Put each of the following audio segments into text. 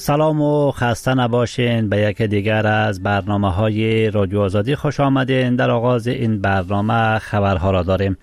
سلام و خسته نباشین. به یک دیگر از برنامه‌های رادیو آزادی خوش آمدین. در آغاز این برنامه خبرها را داریم.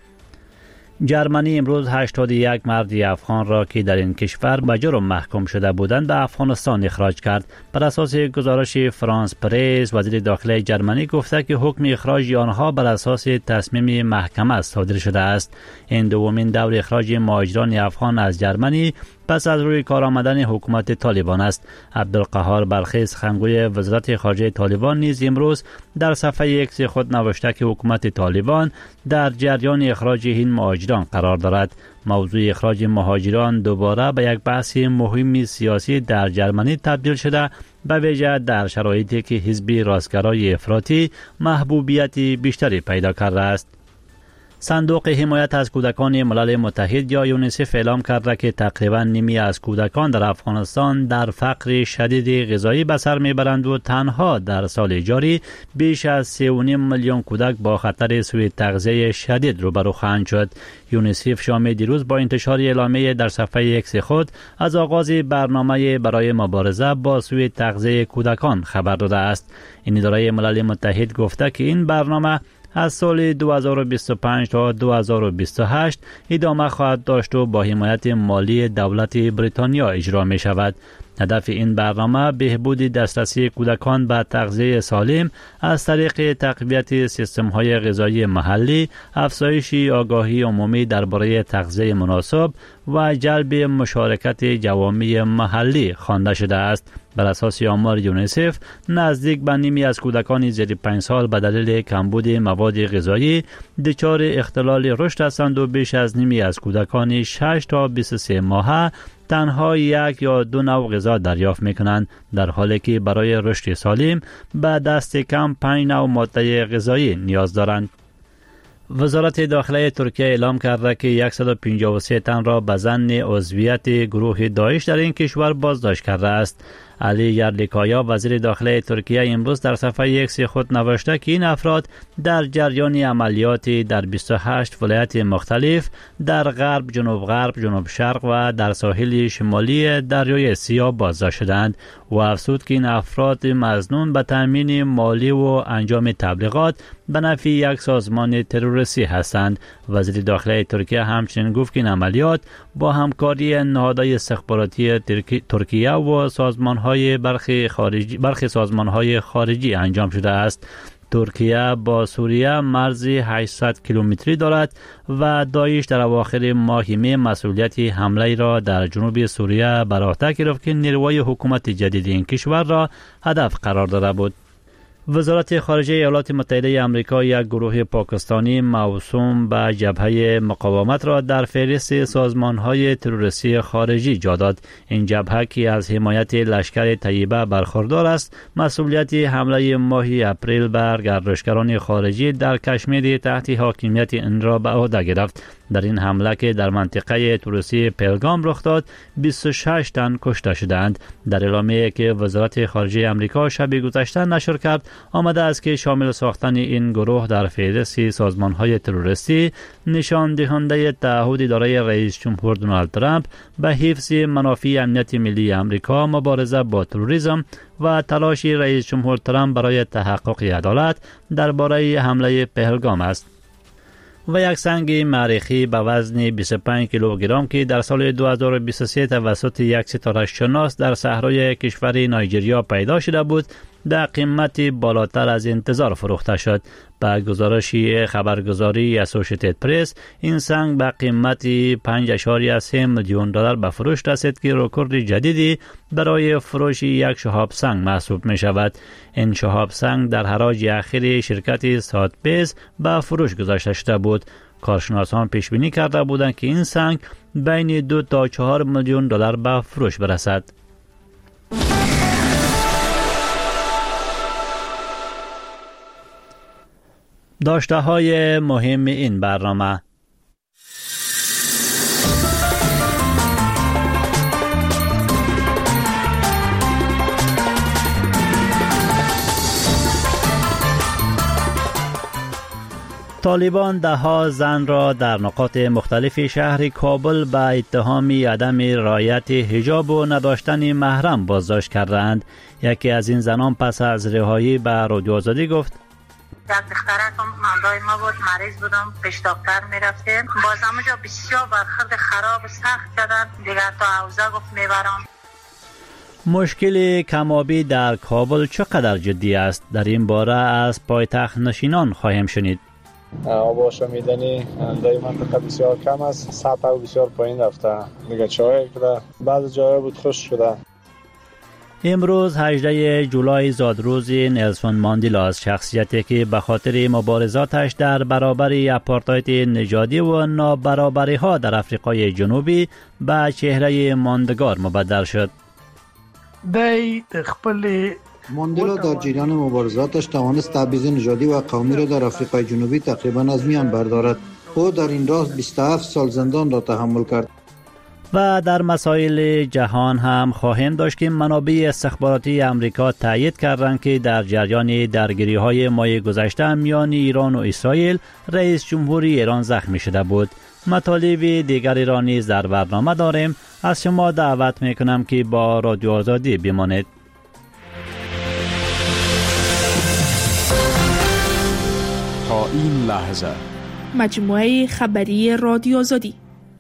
جرمنی امروز 81 مرد افغان را که در این کشور به جرم محکوم شده بودند به افغانستان اخراج کرد. بر اساس گزارش فرانس پرس، وزیر داخلی جرمنی گفته که حکم اخراج آنها بر اساس تصمیم محکمه صادر شده است. این دومین دور اخراج مهاجران افغان از جرمنی پس از روی کار آمدن حکومت طالبان است. عبدالقهار بلخی، سخنگوی وزارت خارجه طالبان، نیز امروز در صفحه ایکس خود نوشته که حکومت طالبان در جریان اخراج این مهاجران قرار دارد. موضوع اخراج مهاجران دوباره به یک بحث مهم سیاسی در جرمنی تبدیل شده، به ویژه در شرایطی که حزب راستگرای افراطی محبوبیت بیشتری پیدا کرده است. صندوق حمایت از کودکان ملل متحد یا یونیسف اعلام کرده که تقریبا نیمی از کودکان در افغانستان در فقر شدید غذایی به سر میبرند و تنها در سال جاری بیش از 3.5 میلیون کودک با خطر سوء تغذیه شدید روبرو خواهند شد. یونیسف شام دیروز با انتشار اعلامیه در صفحه ایکس خود از آغاز برنامه برای مبارزه با سوء تغذیه کودکان خبر داده است. این اداره ملل متحد گفته که این برنامه از سال 2025 تا 2028 ادامه خواهد داشت و با حمایت مالی دولت بریتانیا اجرا می شود. هدف این برنامه بهبود دسترسی کودکان به تغذیه سالم از طریق تقویت سیستم‌های غذایی محلی، افزایش آگاهی عمومی درباره تغذیه مناسب و جلب مشارکت جوامع محلی خوانده شده است. بر اساس آمار یونیسف، نزدیک به نیمی از کودکان زیر 5 سال به دلیل کمبود مواد غذایی دچار اختلال رشد هستند و بیش از نیمی از کودکان 6 تا 23 ماهه تنها 1 یا 2 نوع غذا دریافت میکنند، در حالی که برای رشد سالم به دست کم 5 نوع ماده غذایی نیاز دارند. وزارت داخلی ترکیه اعلام کرده که 153 تن را به ظن عضویت گروه داعش در این کشور بازداشت کرده است. علی یرلیکایا، وزیر داخلی ترکیه، امروز در صفحه ایکس خود نوشته که این افراد در جریان عملیاتی در 28 ولایت مختلف در غرب، جنوب غرب، جنوب شرق و در ساحل شمالی دریای سیاه بازداشت شدند و افزود که این افراد مظنون به تامین مالی و انجام تبلیغات به نفع یک سازمان تروریستی هستند. وزیر داخلی ترکیه همچنین گفت که این عملیات با همکاری نهادهای استخباراتی ترکیه و برخی سازمان‌های خارجی انجام شده است. ترکیه با سوریه مرزی 800 کیلومتری دارد و داعش در اواخر ماه می مسئولیت حمله را در جنوب سوریه بر عهده گرفت که نیروهای حکومت جدید این کشور را هدف قرار داده بود. وزارت خارجه ایالات متحده آمریکا یک گروه پاکستانی موسوم به جبهه مقاومت را در فهرست سازمان‌های تروریستی خارجی جا داد. این جبهه که از حمایت لشکر طیبه برخوردار است، مسئولیت حمله ماه اپریل بر گردشگران خارجی در کشمیر تحت حاکمیت این را به عهده گرفت. در این حمله که در منطقه تروریستی پهلگام رخ داد، 26 تن کشته شدند. در اعلامیه‌ای که وزارت خارجه آمریکا شب گذشته نشر کرد، آمده است که شامل ساختن این گروه در فهرست سازمان‌های تروریستی نشان دهنده تعهد اداره رئیس جمهور دونالد ترامپ به حفظ منافع امنیت ملی آمریکا، مبارزه با تروریسم و تلاش رئیس جمهور ترامپ برای تحقق عدالت درباره حمله پهلگام است. و یک سنگ معرخی به وزن 25 کیلوگرم که در سال 2023 توسط یک ستاره شناس در صحرای کشور نایجریا پیدا شده بود، در قیمت بالاتر از انتظار فروخته شد. با گزارش خبرگزاری اسوسییتد پرس، این سنگ به قیمت 5.3 میلیون دلار به فروش رسید که رکورد جدیدی برای فروش یک شهاب سنگ محسوب می شود. این شهاب سنگ در حراج اخیر شرکت ساتبیز به فروش گذاشته شده بود. کارشناسان پیش بینی کرده بودند که این سنگ بین 2 تا 4 میلیون دلار به فروش برسد. داشته های مهم این برنامه: طالبان دهها زن را در نقاط مختلف شهر کابل به اتهام عدم رعایت حجاب و نداشتن محرم بازداشت کردند. یکی از این زنان پس از رهایی به رادیو آزادی گفت: یک دخترکم مندای ما بود، مریض بودم، پیش دکتر میرفتیم، باز همونجا بسیار برخورد خراب سخت کردن، دیگر تا حوزه گفت میبرم. مشکل کمابی در کابل چقدر جدی است؟ در این باره از پایتخت نشینان خواهیم شنید. آب آشامیدنی در این منطقه بسیار کم است، سطح بسیار پایین رفته، دیگه چای کده، بعض جاها بود خشک شده. امروز 18 جولای زادروز نلسون ماندلا است، شخصیتی که به خاطر مبارزاتش در برابر آپارتاید نژادی و نابرابری ها در آفریقای جنوبی به چهره ماندگار مبدل شد. ماندلا در جریان مبارزاتش توانست تبعیض نژادی و قومی را در آفریقای جنوبی تقریبا از میان بردارد. او در این راه 27 سال زندان را تحمل کرد. و در مسائل جهان هم خواهیم داشت که منابع استخباراتی امریکا تایید کردند که در جریان درگیری‌های ماه گذشته میان ایران و اسرائیل رئیس جمهوری ایران زخمی شده بود. مطالب دیگری را نیز در برنامه داریم. از شما دعوت میکنم که با رادیو آزادی بمانید. تا این لحظه مجموعه خبری رادیو آزادی.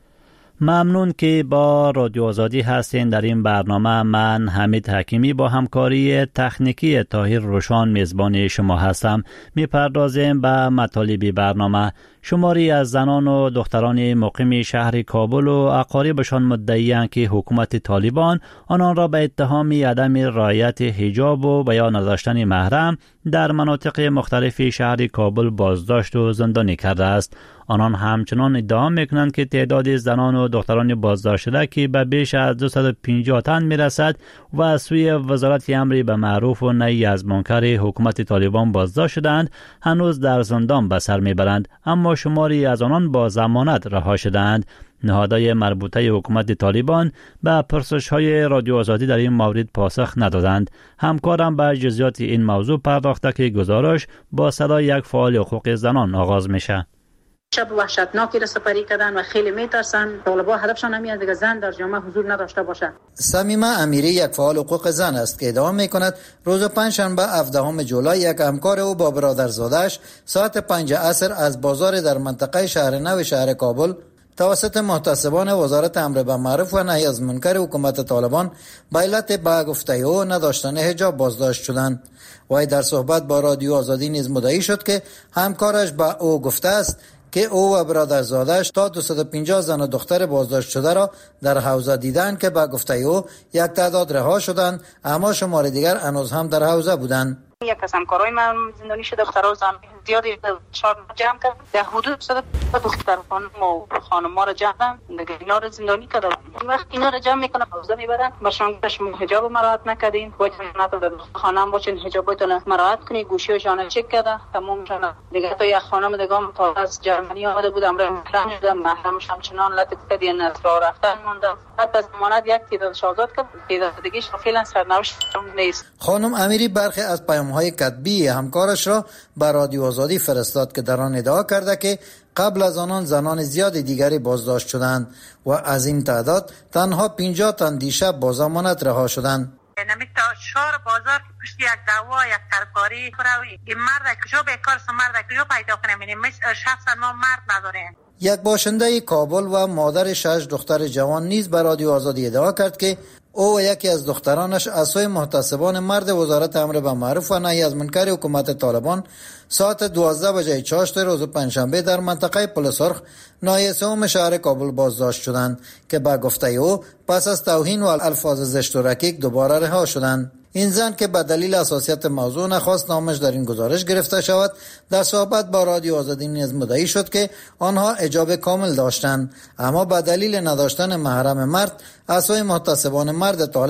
ممنون که با رادیو آزادی هستین. در این برنامه من حمید حکیمی با همکاری تکنیکی طاهر روشان میزبان شما هستم. میپردازیم به مطالب برنامه. شماری از زنان و دختران مقیم شهر کابل و اقاربشان مدعی‌اند که حکومت طالبان آنان را به اتهام عدم رعایت حجاب و یا نداشتن محرم در مناطق مختلف شهر کابل بازداشت و زندانی کرده است. آنان همچنان ادعا میکنند که تعداد زنان و دختران بازداشت شده که به بیش از 250 تن میرسد و از سوی وزارت امر به معروف و نهی از منکر حکومت طالبان بازداشت شدند هنوز در زندان به سر میبرند، اما شماری از آنان با ضمانت رها شدند. نهادهای مربوطه حکومت طالبان به پرسش‌های رادیو آزادی در این مورد پاسخ ندادند. همکارم به جزئیات این موضوع پرداخته که گزارش با صدای یک فعال حقوق زنان آغاز میشه. شب وحشتناکی را سپری کردن و خیلی میترسن. طالبان هدفشان همین است که زن در جامعه حضور نداشته باشد. صمیمه امیری یک فعال حقوق زن است که ادعا میکند روز پنجشنبه 17 جولای یک همکار او با برادرزادش ساعت 5 عصر از بازار در منطقه شهر نو شهر کابل توسط محتسبان وزارت امر به معروف و نهی از منکر حکومت طالبان به علت به گفته او نداشتن حجاب بازداشت شدند. وی در صحبت با رادیو آزادی نیز مدعی شد که همکارش به او گفته است که او و برادرزادش تا 250 زن و دختر بازداشت شده را در حوزه دیدند که به گفته او یک تعداد رها شدند، اما شمار دیگر هنوز هم در حوزه بودند. یک از همکارای من زندانی شده، دخترها زن زیادی چهار جمع کرد، در حدود 100 دختر خانم‌ها را جمع کردن، دیگه اینا را زندانی کردن. وقتی اینا را جمع میکنن حوزه میبرن، باشانش حجاب مراعات نکردین، باید در خانم باشین حجابتون مراعات کنین، گوشیشون چک کردن تمامشون. دیگه تا یک خانم دیگه تا از جرمنی آمده بود، امر محرم شدم، محرمش همچنان لطف کردین از راه رفتن موندم. حتی از ضمانت یک تعدادش آزاد کرد، تعداد دیگه فعلا سرنوشت نیست. خانم امیری برخی از پیام‌های کتبی همکارش را به رادیو آزادی فرستاد که در آن ادعا کرده که قبل از آنان زنان زیاد دیگری بازداشت شدند و از این تعداد تنها 50 تن دیشب با ضمانت رها شدند. نمی تا شهر بازار که پشت یک دعوا یک ترکاری خراوی این مرد کجا بیکار مرد کجا پیدا کنیم، یعنی شخصا ما مرد نداریم. یک باشنده کابل و مادر 6 دختر جوان نیز به رادیو آزادی ادعا کرد که او و یکی از دخترانش از سوی محتسبان مرد وزارت امر به معروف و نهی از منکر حکومت طالبان ساعت 12 بجه چاشت روز پنجشنبه در منطقه پل سرخ ناحیه سوم شهر کابل بازداشت شدند که به گفته او پس از توهین و الفاظ زشت و رکیک دوباره رها شدند. این زن که به دلیل حساسیت موضوع نخواست نامش در این گزارش گرفته شود، در صحبت با رادیو آزادی نیز مدعی شد که آنها حجاب کامل داشتند، اما به دلیل نداشتن محرم مرد از سوی محتسبان مرد طالب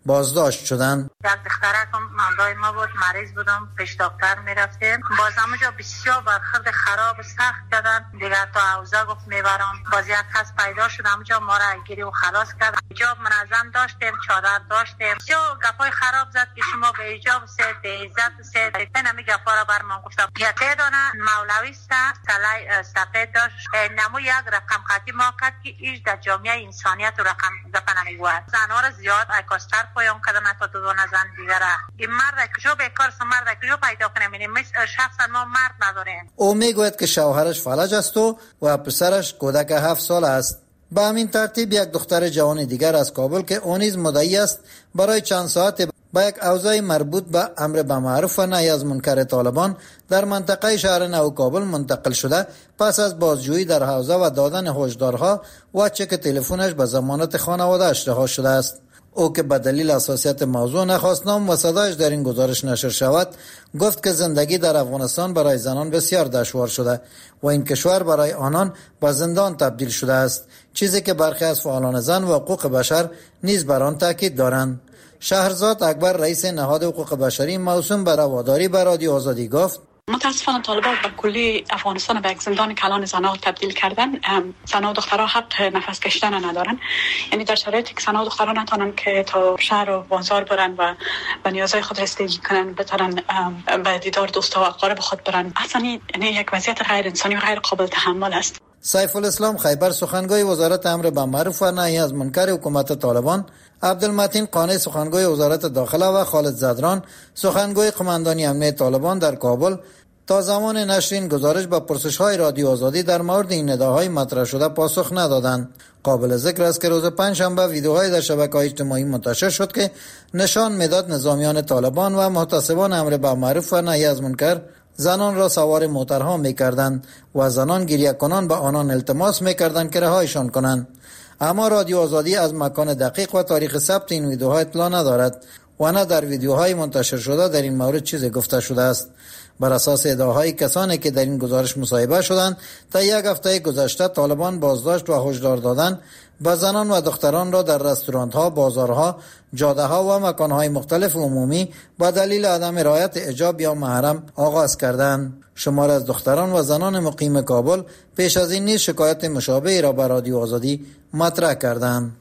بازداشت شدند. یک دخترکم مامدای ما بود، مریض بودم، پیش دکتر میرفتیم، باز همونجا بسیار برخورد خراب و سخت کردن. دیگر تا حوزه گفت میبرم، باز یک کس پیدا شد همونجا ما را گیری و خلاص کرد. حجاب منظم داشتیم، چادر داشتیم، جو گپای خراب زد که شما به حجاب سید، به عزت سید. این همه گپا را بر من گفتم. یکی دانه مولوی است، سلای سفید داشت، نمو یک رقم خطی ما کرد که ایش در جامعه انسانیت و رقم گپ نمیگوید. زنها را زیاد اکاستر پایان کردن تا دو زن دیگره. این مرد کجا بیکار است، مرد کجا پیدا کنیم؟ شخصا ما مرد نداریم. او میگوید که شوهرش فلج است و پسرش کودک 7 سال است. به همین ترتیب یک دختر جوان دیگر از کابل که او نیز مدعی است برای چند ساعت با یک اوضاع مربوط به امر بالمعروف و نهی از منکر طالبان در منطقه شهر نو کابل منتقل شده، پس از بازجویی در حوزه و دادن هشدارها و چک تلفنش به ضمانت خانواده‌اش رها شده است. او که به دلیل حساسیت موضوع نخواست نام و صدایش در این گزارش نشر شود، گفت که زندگی در افغانستان برای زنان بسیار دشوار شده و این کشور برای آنان به زندان تبدیل شده است، چیزی که برخی از فعالان زن و حقوق بشر نیز بر آن تاکید دارند. شهرزاد اکبر، رئیس نهاد حقوق بشری موسوم به رواداری، به رادیو آزادی گفت: متاسفانه طالبان به کلی افغانستان به یک زندان کلان زنها تبدیل کردن. زنها و دخترها حق نفس کشیدن ندارن. یعنی در شرایطی که زنها و دخترها نتونن که تا شهر و بازار برن و به نیازهای خود رسیدگی کنن، بتونن به دیدار دوستا و اقارب خود برن، اصلا یعنی یک وضعیت غیر انسانی و غیر قابل تحمل است. سیف الاسلام خیبر، سخنگوی وزارت امر بالمعروف و نهی از منکر حکومت طالبان، عبدالمتین قانع، سخنگوی وزارت داخله و خالد زدران، سخنگوی قماندانی امنیه طالبان در کابل، تا زمان نشر این گزارش به پرسش‌های رادیو آزادی در مورد این نداهای مطرح شده پاسخ ندادند. قابل ذکر است که روز پنجشنبه ویدیوهای در شبکه‌های اجتماعی منتشر شد که نشان می‌داد نظامیان طالبان و محتسبان امر بالمعروف و نهی از منکر زنان را سوار موترها می‌کردند و زنان گریه کنان به آنان التماس می‌کردند که رهایشان کنند. اما رادیو آزادی از مکان دقیق و تاریخ ثبت این ویدیوها اطلاع ندارد و نه در ویدیوهای منتشر شده در این مورد چیزی گفته شده است. بر اساس ادعاهای کسانی که در این گزارش مصاحبه شدند، تا یک هفته گذشته طالبان بازداشت و هشدار دادن به زنان و دختران را در رستوران‌ها، بازارها، جاده‌ها و مکان‌های مختلف عمومی با دلیل عدم رعایت حجاب یا محرم آغاز کردند. شمار از دختران و زنان مقیم کابل پیش از این نیز شکایت مشابهی را به رادیو آزادی مطرح کردند.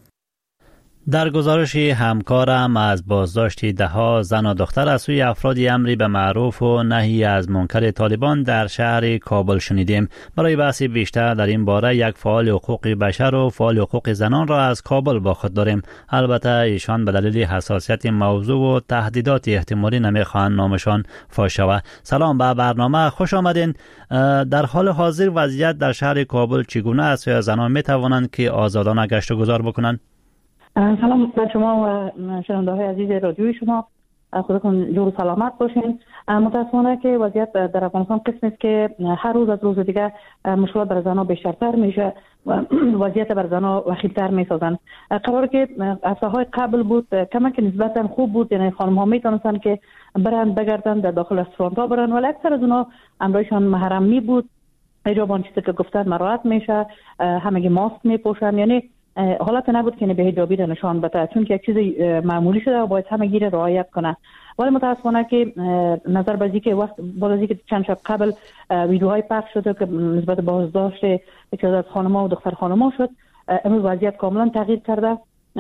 در گزارش همکارم از بازداشت ده‌ها زن و دختر از سوی افرادی امری به معروف و نهی از منکر طالبان در شهر کابل شنیدیم. برای بحث بیشتر در این باره یک فعال حقوق بشر و فعال حقوق زنان را از کابل با خود داریم. البته ایشان به دلیل حساسیت موضوع و تهدیدات احتمالی نمیخواهند نامشان فاش شود. سلام به برنامه، خوش آمدین. در حال حاضر وضعیت در شهر کابل چگونه است و زنان می توانند که آزادانه گشت و گذار بکنند؟ سلام به شما و شنونده‌های عزیز رادیوی شما، خودتون جور و سلامت باشین. متاسفانه که وضعیت در افغانستان قسمی است که هر روز از روز دیگه مشکلات بر زنها بیشترتر میشه و وضعیت بر زنها وخیم‌تر میسازن. قرار که هفته‌های قبل بود کمک نسبتا خوب بود، یعنی خانم‌ها میتونستن که برن بگردن در داخل رستوران‌ها برن، ولی اکثر از اونها امرایشان محرم می بود. حجاب آن چیزی که گفتن مراعات میشه، همگی ماسک میپوشن، یعنی حالت نبود که به حجابی را نشان بده، چون که یک چیز معمولی شده و باید همه گیر رعایت کنه. ولی متاسفانه که نظر به اینکه وقت بالازی که چند شب قبل ویدیوهای پخش شده که نسبت به بازداشت یکی از خانم‌ها و دختر خانم‌ها شد، امروز وضعیت کاملا تغییر کرده.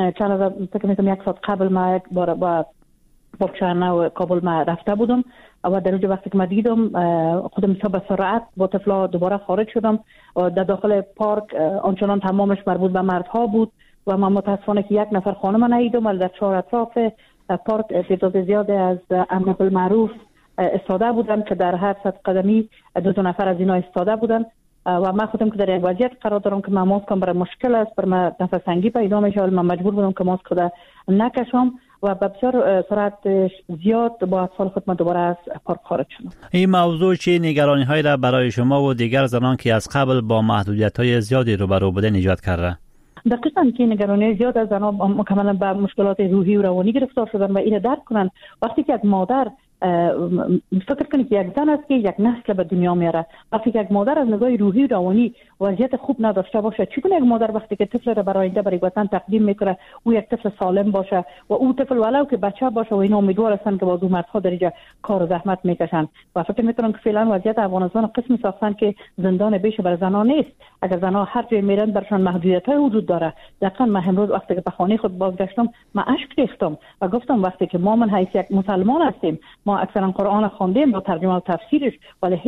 فکر می‌کنم یک ساعت قبل ما یک بار با پاکشهر کابل ما رفته بودم و در اونجا وقتی که ما دیدم خودم به سرعت با طفلا دوباره خارج شدم و در داخل پارک آنچنان تمامش مربوط به مردها بود و من متاسفانه که یک نفر خانم ندیدم، ولی در چهار اطراف پارک تعداد زیاده از امر بالمعروف استاده بودن که در هر صد قدمی دو نفر از اینا استاده بودن و من خودم که در یک وضعیت قرار دارم که من ماسکم برای مشکل است، بر من نفس تنگی پیدا میشه، ولی من مجبور بودم که ماسک خود نکشم و به بسیار سرعت زیاد با اطفال خود من دوباره از پارک خارج شدم. این موضوع چه نگرانی هایی را برای شما و دیگر زنان که از قبل با محدودیت های زیادی روبرو بودن ایجاد کرده؟ دقیقاً که نگرانی زیاد از زنان مکملا به مشکلات روحی و روانی گرفتار شدن و این درک کنن. وقتی که یک مادر فکر کنید که یک زن است که یک نسل به دنیا میاره. وقتی که یک مادر از نگاه روحی و روانی وضعیت خوب نداشته باشه، چگونه یک مادر وقتی که طفل را برای آینده برای وطن تقدیم میکنه او یک طفل سالم باشه و او طفل ولو که بچه باشه و اینا امیدوار هستن که بازو مردها در اینجا کار و زحمت میکشن. و فکر میکنم که فعلا وضعیت افغانستان قسمی ساختن که زندان بیش بر زنان نیست. اگر زنها هر جای میرن برشان محدودیت‌های وجود داره. دقیقاً من امروز وقتی که به خانه خود بازگشتم من اشک ریختم و گفتم وقتی که ما من حیث یک مسلمان هستیم، ما اکثرا قرآن خواندیم با ترجمه و تفسیرش، ولی